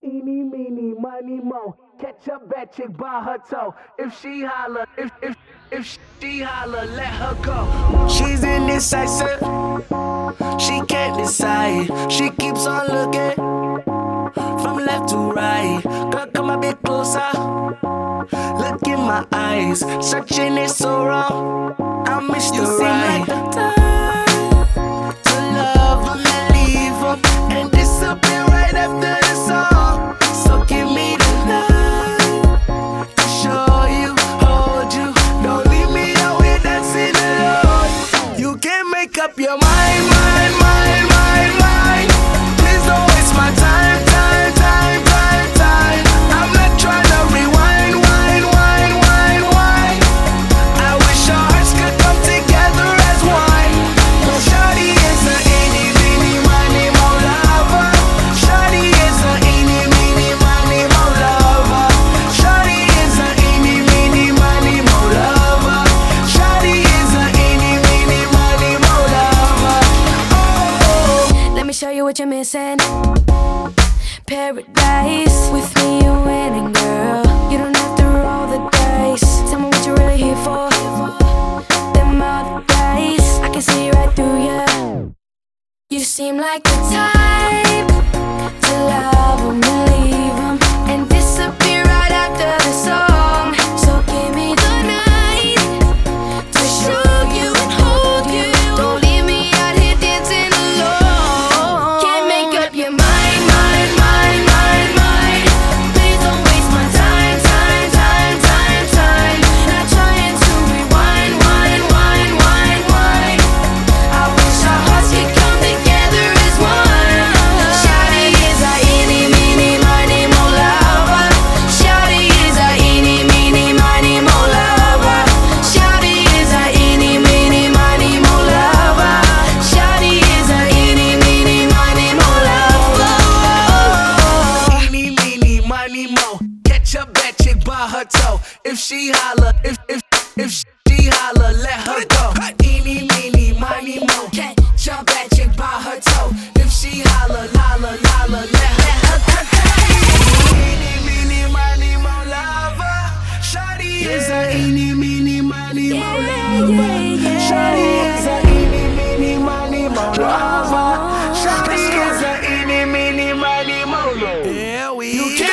Eeny, meeny, miny, mo. Catch a bad chick by her toe. If she holler, if she holler, let her go. She's indecisive. She can't decide. She keeps on looking from left to right. Girl, come a bit closer. Look in my eyes. Searching is so wrong. I miss the right. Like the time to love 'em and leave 'em and disappear right after the song. So give me the night to show you, hold you. Don't leave me out here dancing alone. You can't make up your mind, mind, mind, mind, mind. Please don't waste my time, time, time, time, time. I'm not trying to rewind, wind, wind, wind, wind. I wish our hearts could come together as one. But shawty is a eeny, meeny, miny, mo lover. Shawty is a eeny, meeny, miny, mo lover. Shawty is a eeny, meeny, miny, mo lover. Shawty is a eeny, meeny, miny, mo lover. Oh. Let me show you what you're missing. Paradise. With me you're winning, girl. You don't have to roll the dice. Tell me what you're really here for. Them other dice, I can see right through you. You seem like the type to love 'em and leave 'em and disappear right after the song. So give me the night to show you and hold you. Don't leave me out here dancing alone. Can't make up your mind, mind, mind, mind, mind. Please don't waste my time, time, time, time, time. Not trying to rewind, wind, wind, wind, wind. I wish our hearts could come together as one. Shawty is a eeny, meeny, miny, mo lover. Shawty is a eeny, meeny, miny, mo lover. Shawty is a eeny, meeny, miny, mo lover. Shawty is a eeny, meeny, miny, mo lover. Eeny, meeny, miny, mo. Catch a bad chick by her toe. If she holler, if she holler, let her go. Eeny, meeny, miny, mo. Catch a bad chick by her toe. If she holler, holler, holler, let her go. Eeny, meeny, miny, mo lover. Shawty is a eeny, meeny, miny, mo lover. Shawty is a eeny, meeny, miny, mo lover. Shawty is a eeny, meeny, miny, mo lover. Yeah, we.